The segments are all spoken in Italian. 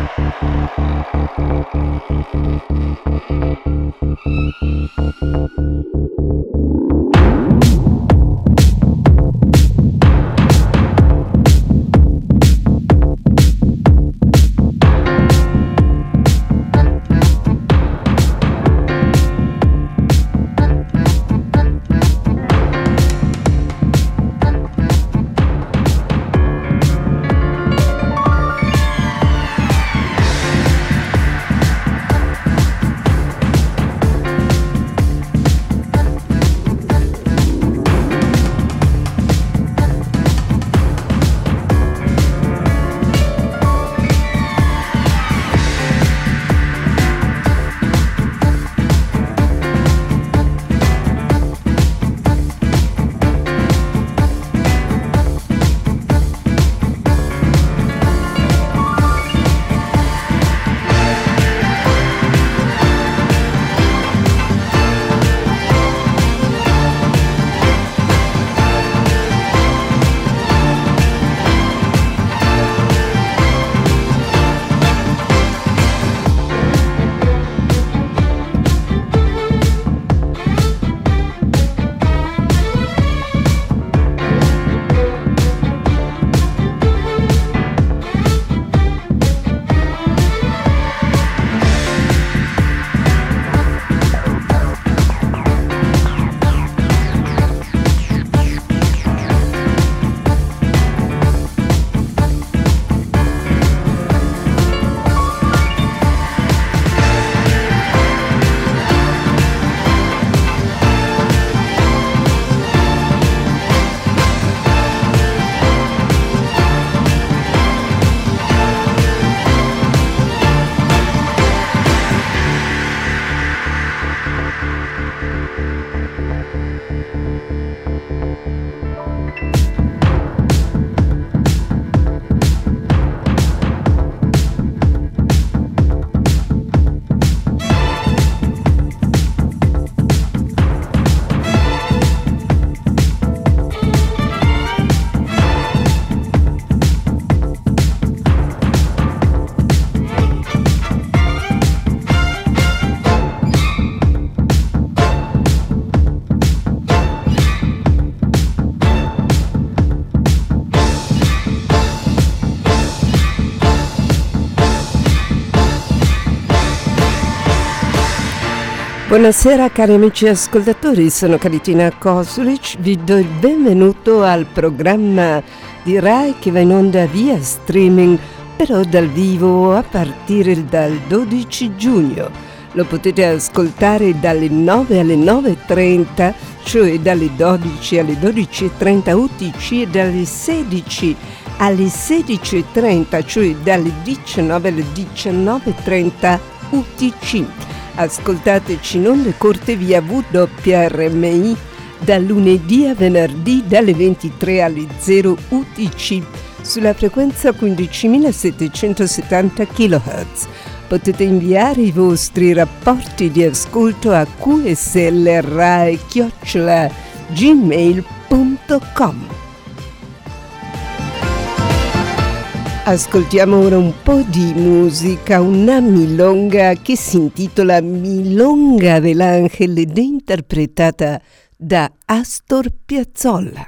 Buonasera cari amici ascoltatori, sono Kalitina Kosulic, vi do il benvenuto al programma di Rai che va in onda via streaming, però dal vivo a partire dal 12 giugno. Lo potete ascoltare dalle 9 alle 9.30, cioè dalle 12 alle 12.30 UTC e dalle 16 alle 16.30, cioè dalle 19 alle 19.30 UTC. Ascoltateci in onde corte via WRMI dal lunedì a venerdì dalle 23 alle 0 UTC sulla frequenza 15.770 kHz. Potete inviare i vostri rapporti di ascolto a qslrai@gmail.com. Ascoltiamo ora un po' di musica, una milonga che si intitola Milonga dell'Angel ed è interpretata da Astor Piazzolla.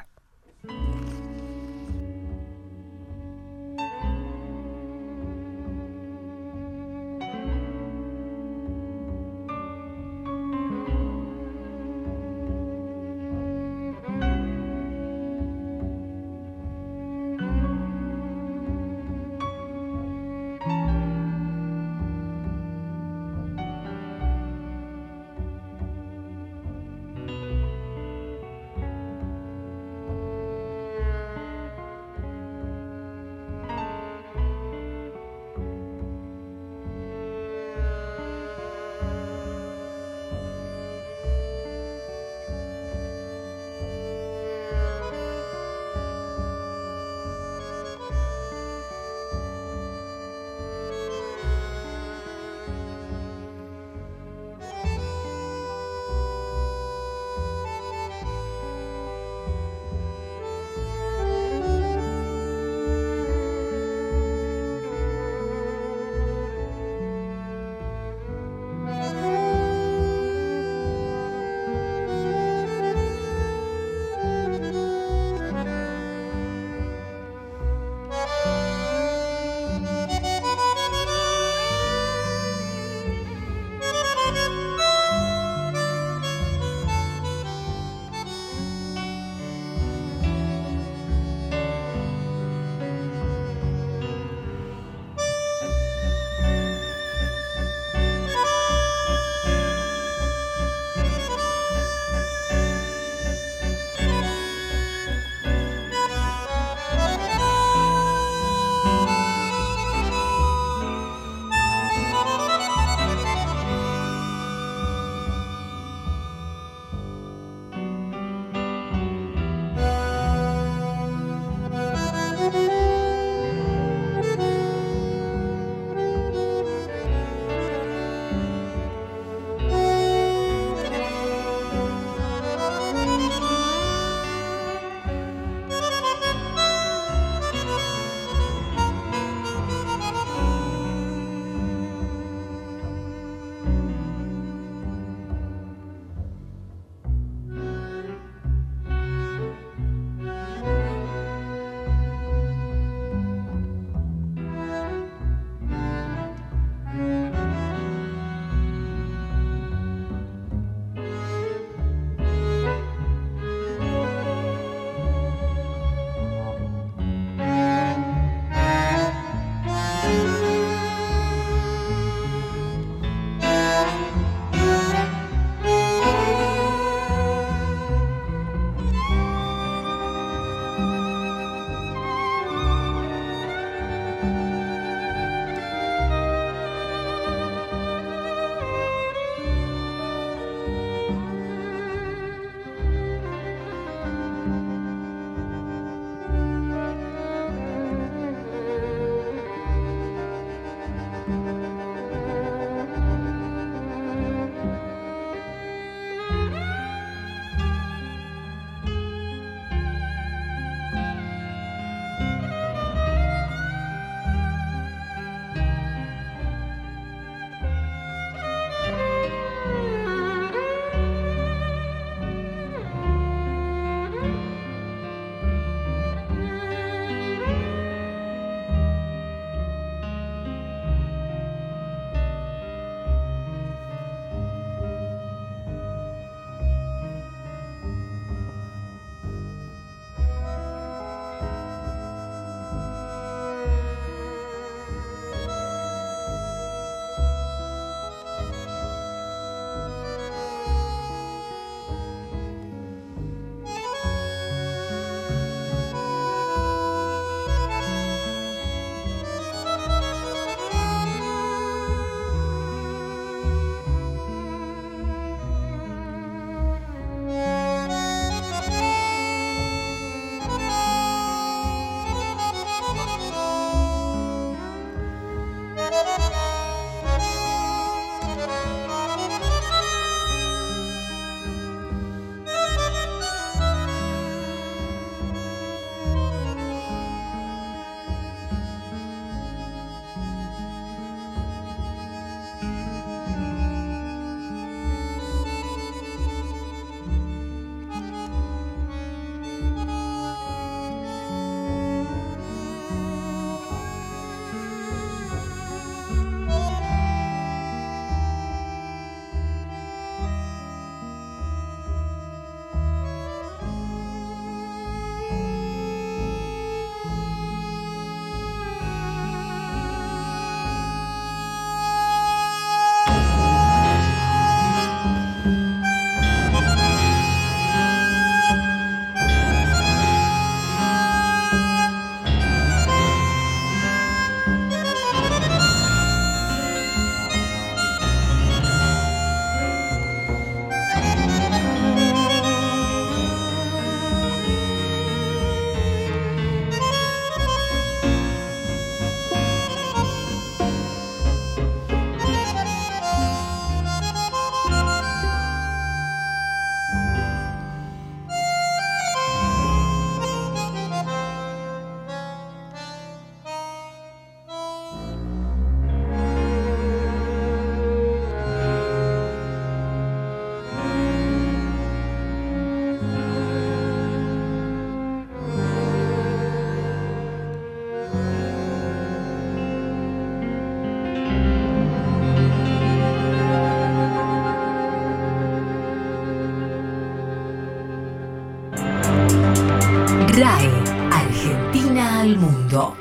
mondo.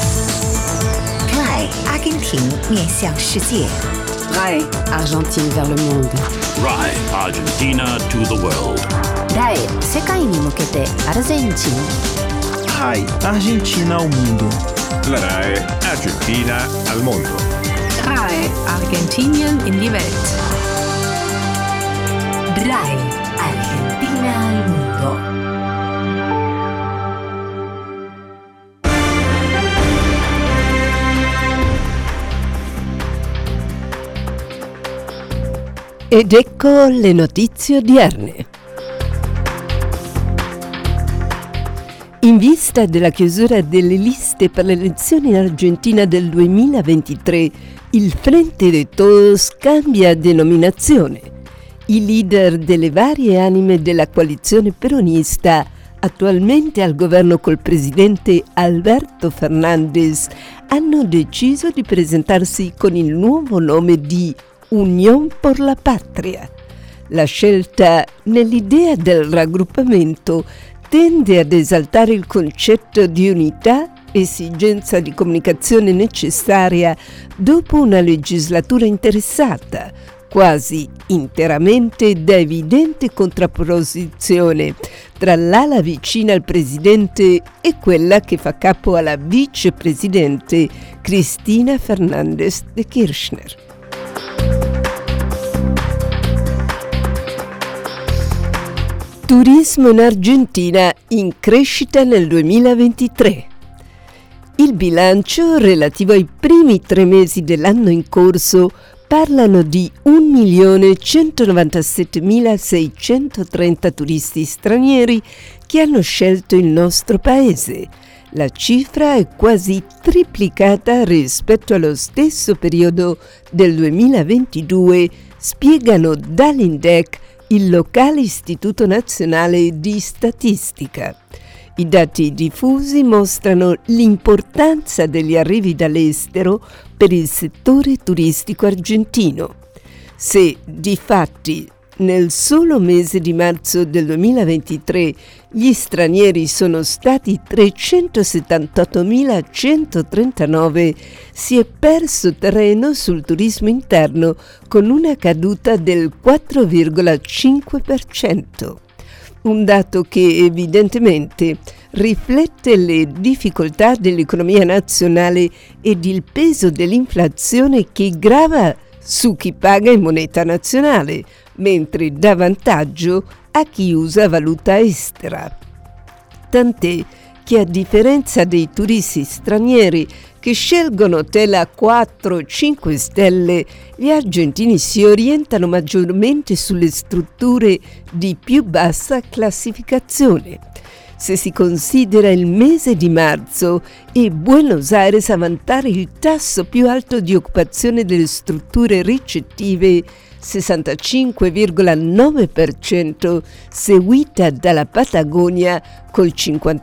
RAI 阿根廷面向世界。 RAI Argentine vers le monde. RAI Argentina to the world. RAI 世界に向けてアルゼンチン。 RAI Argentina ao mundo. La RAI Argentina al mondo. RAI Argentinien in die Welt. RAI Argentina al mondo. Ed ecco le notizie odierne. In vista della chiusura delle liste per le elezioni in Argentina del 2023, il Frente de Todos cambia denominazione. I leader delle varie anime della coalizione peronista, attualmente al governo col presidente Alberto Fernández, hanno deciso di presentarsi con il nuovo nome di Unión por la Patria. La scelta, nell'idea del raggruppamento, tende ad esaltare il concetto di unità, esigenza di comunicazione necessaria dopo una legislatura interessata, quasi interamente da evidente contrapposizione tra l'ala vicina al presidente e quella che fa capo alla vicepresidente Cristina Fernández de Kirchner. Turismo in Argentina in crescita nel 2023. Il bilancio relativo ai primi 3 mesi dell'anno in corso parlano di 1.197.630 turisti stranieri che hanno scelto il nostro paese. La cifra è quasi triplicata rispetto allo stesso periodo del 2022, spiegano dall'Indec, il locale Istituto Nazionale di Statistica. I dati diffusi mostrano l'importanza degli arrivi dall'estero per il settore turistico argentino. Se, difatti, nel solo mese di marzo del 2023 gli stranieri sono stati 378.139, si è perso terreno sul turismo interno con una caduta del 4,5%. Un dato che evidentemente riflette le difficoltà dell'economia nazionale ed il peso dell'inflazione che grava su chi paga in moneta nazionale, mentre dà vantaggio a chi usa valuta estera. Tant'è che, a differenza dei turisti stranieri che scelgono hotel a 4-5 stelle, gli argentini si orientano maggiormente sulle strutture di più bassa classificazione. Se si considera il mese di marzo, è Buenos Aires a vantare il tasso più alto di occupazione delle strutture ricettive, 65,9%, seguita dalla Patagonia col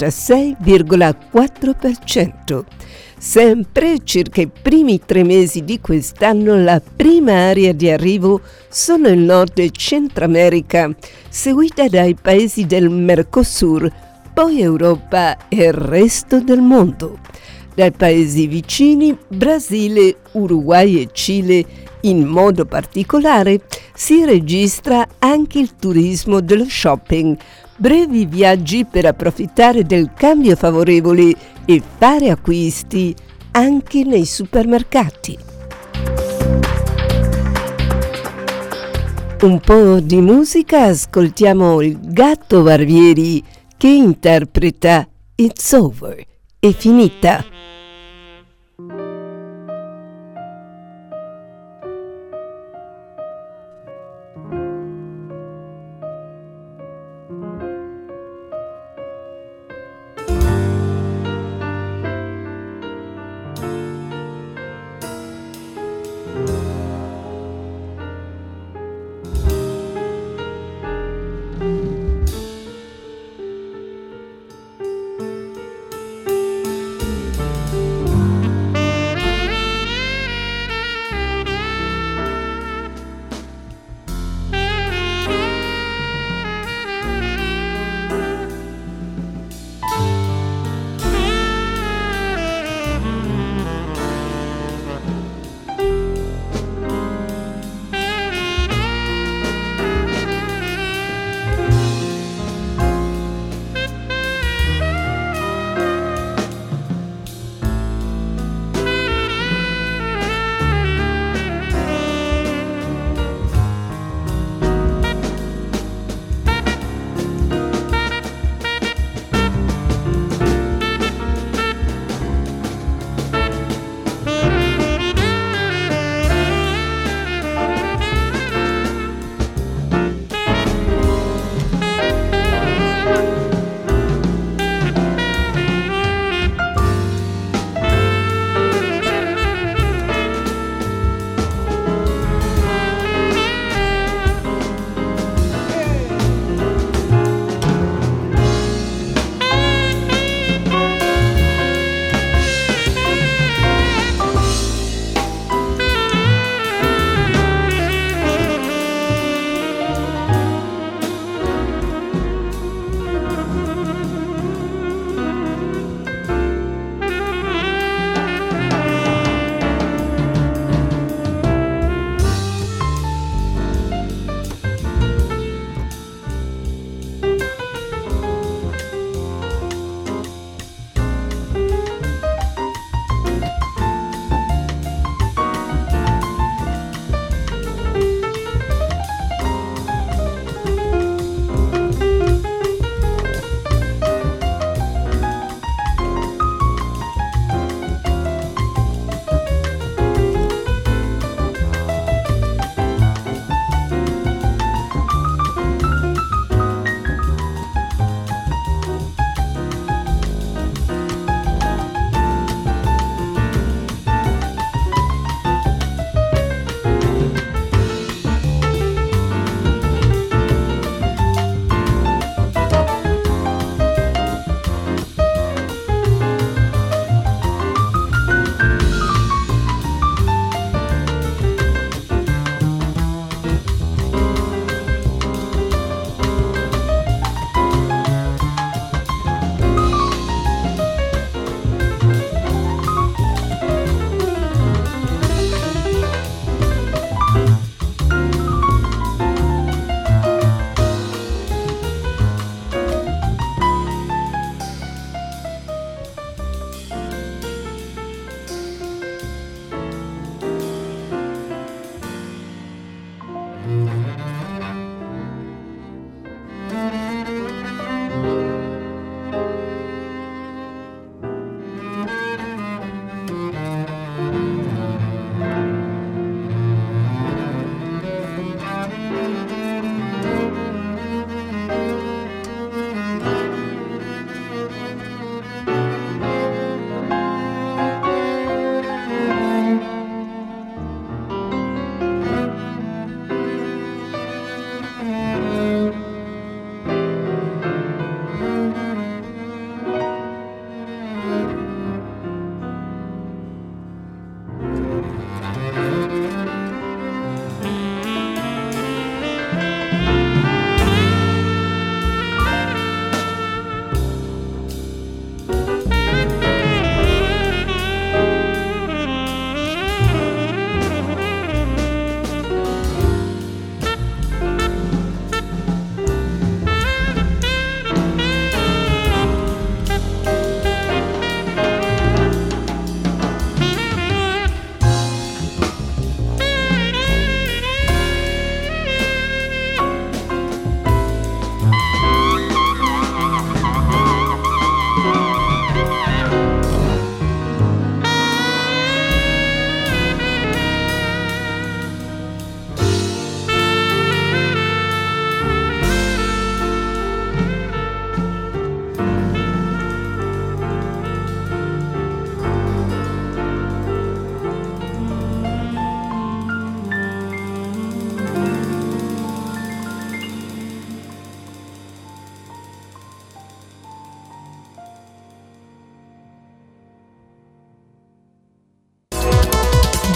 56,4%. Sempre circa i primi 3 mesi di quest'anno la prima area di arrivo sono il Nord e Centro America, seguita dai paesi del Mercosur, poi Europa e il resto del mondo. Dai paesi vicini, Brasile, Uruguay e Cile, in modo particolare, si registra anche il turismo dello shopping, brevi viaggi per approfittare del cambio favorevole e fare acquisti anche nei supermercati. Un po' di musica, ascoltiamo il Gatto Barbieri che interpreta It's Over, è finita.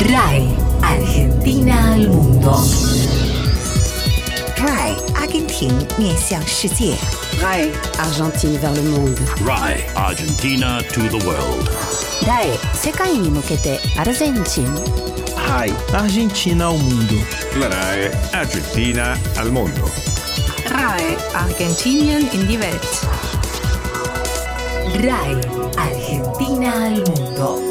RAI Argentina al mondo. RAI 阿根廷面向世界。 RAI Argentine vers le monde. RAI Argentina to the world. RAI 世界に向けてアルゼンチン。 RAI Argentina ao mundo. La RAI Argentina al mondo. RAI Argentinien in die Welt. RAI Argentina al mondo.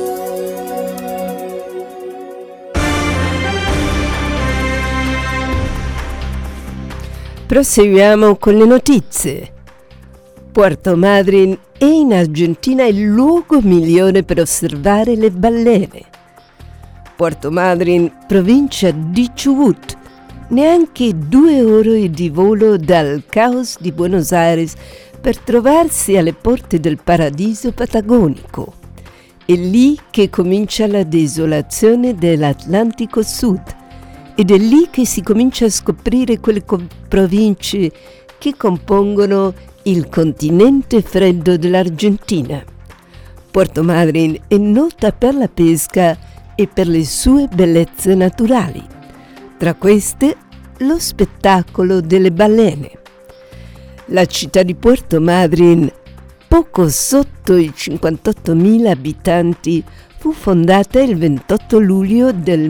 Proseguiamo con le notizie. Puerto Madryn è in Argentina il luogo migliore per osservare le balene. Puerto Madryn, provincia di Chubut, neanche 2 ore di volo dal caos di Buenos Aires per trovarsi alle porte del paradiso patagonico. È lì che comincia la desolazione dell'Atlantico Sud ed è lì che si comincia a scoprire quelle province che compongono il continente freddo dell'Argentina. Puerto Madryn è nota per la pesca e per le sue bellezze naturali. Tra queste, lo spettacolo delle balene. La città di Puerto Madryn, poco sotto i 58.000 abitanti, fu fondata il 28 luglio del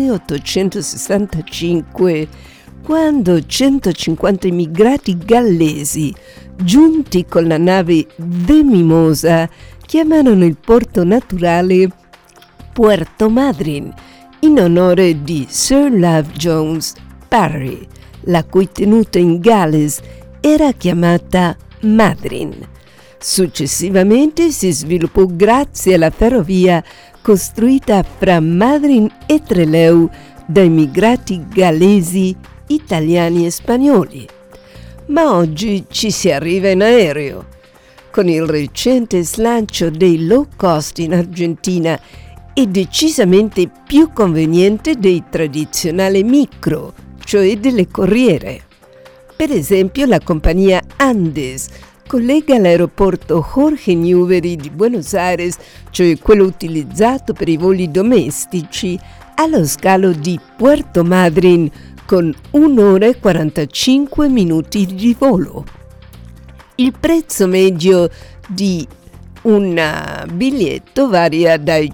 1865, quando 150 immigrati gallesi, giunti con la nave The Mimosa, chiamarono il porto naturale Puerto Madryn, in onore di Sir Love Jones Parry, la cui tenuta in Galles era chiamata Madryn. Successivamente si sviluppò grazie alla ferrovia costruita fra Madryn e Trelew da immigrati gallesi, italiani e spagnoli. Ma oggi ci si arriva in aereo. Con il recente slancio dei low cost in Argentina è decisamente più conveniente dei tradizionali micro, cioè delle corriere. Per esempio la compagnia Andes collega l'aeroporto Jorge Newbery di Buenos Aires, cioè quello utilizzato per i voli domestici, allo scalo di Puerto Madryn con 1 ora e 45 minuti di volo. Il prezzo medio di un biglietto varia dai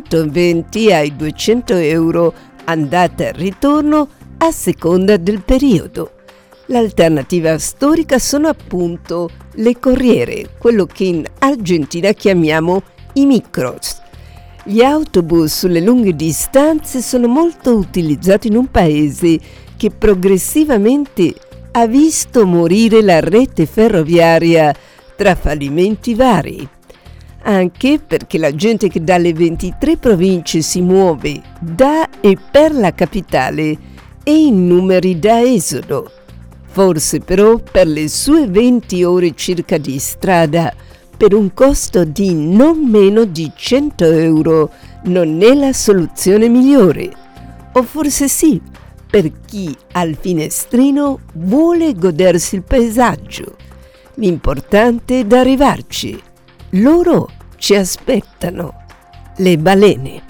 120 ai 200 euro andata e ritorno a seconda del periodo. L'alternativa storica sono appunto le corriere, quello che in Argentina chiamiamo i micros. Gli autobus sulle lunghe distanze sono molto utilizzati in un paese che progressivamente ha visto morire la rete ferroviaria tra fallimenti vari. Anche perché la gente che dalle 23 province si muove da e per la capitale è in numeri da esodo. Forse però per le sue 20 ore circa di strada, per un costo di non meno di 100 euro, non è la soluzione migliore. O forse sì, per chi al finestrino vuole godersi il paesaggio. L'importante è arrivarci. Loro ci aspettano. Le balene.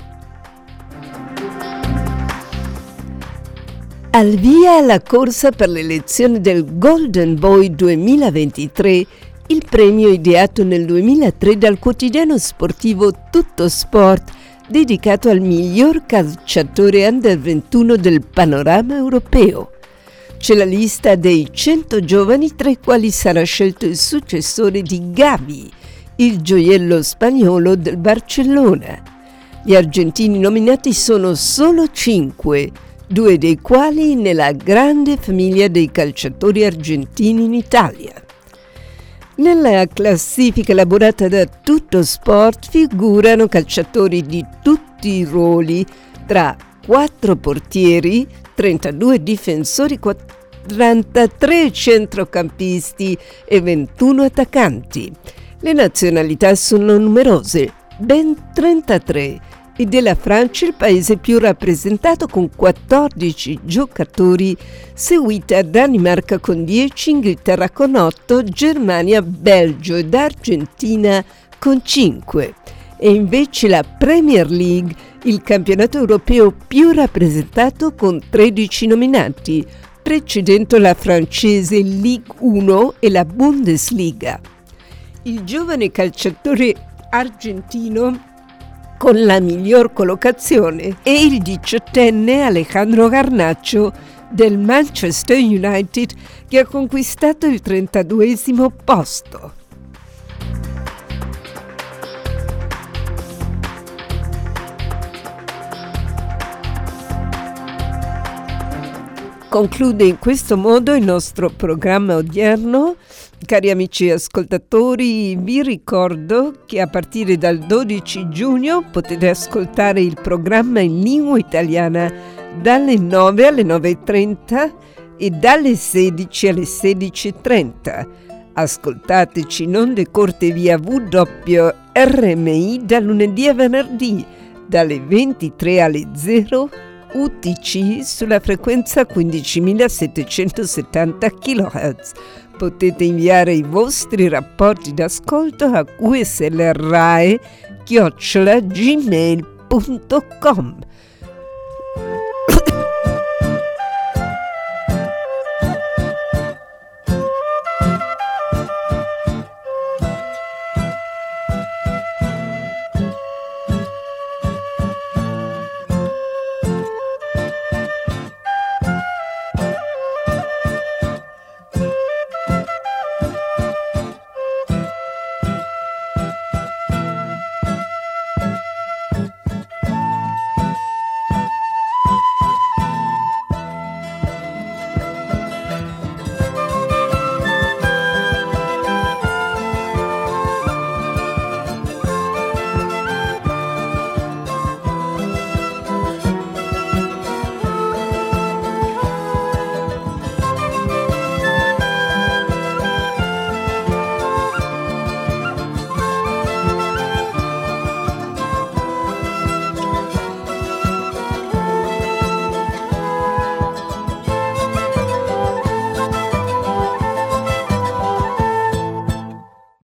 Al via la corsa per l'elezione del Golden Boy 2023, il premio ideato nel 2003 dal quotidiano sportivo Tutto Sport, dedicato al miglior calciatore under 21 del panorama europeo. C'è la lista dei 100 giovani tra i quali sarà scelto il successore di Gavi, il gioiello spagnolo del Barcellona. Gli argentini nominati sono solo 5, 2 dei quali nella grande famiglia dei calciatori argentini in Italia. Nella classifica elaborata da Tutto Sport figurano calciatori di tutti i ruoli, tra 4 portieri, 32 difensori, 43 centrocampisti e 21 attaccanti. Le nazionalità sono numerose, ben 33, ed è la Francia il paese più rappresentato con 14 giocatori, seguita Danimarca con 10, Inghilterra con 8, Germania, Belgio ed Argentina con 5. è invece la Premier League, il campionato europeo più rappresentato con 13 nominati, precedendo la francese Ligue 1 e la Bundesliga. Il giovane calciatore argentino con la miglior collocazione è il 18enne Alejandro Garnacho del Manchester United, che ha conquistato il 32esimo posto. Conclude in questo modo il nostro programma odierno. Cari amici ascoltatori, vi ricordo che a partire dal 12 giugno potete ascoltare il programma in lingua italiana dalle 9 alle 9:30 e dalle 16 alle 16:30. Ascoltateci in onde corte via WRMI da lunedì a venerdì, dalle 23 alle 0 UTC sulla frequenza 15.770 kHz. Potete inviare i vostri rapporti d'ascolto a qslrae@gmail.com.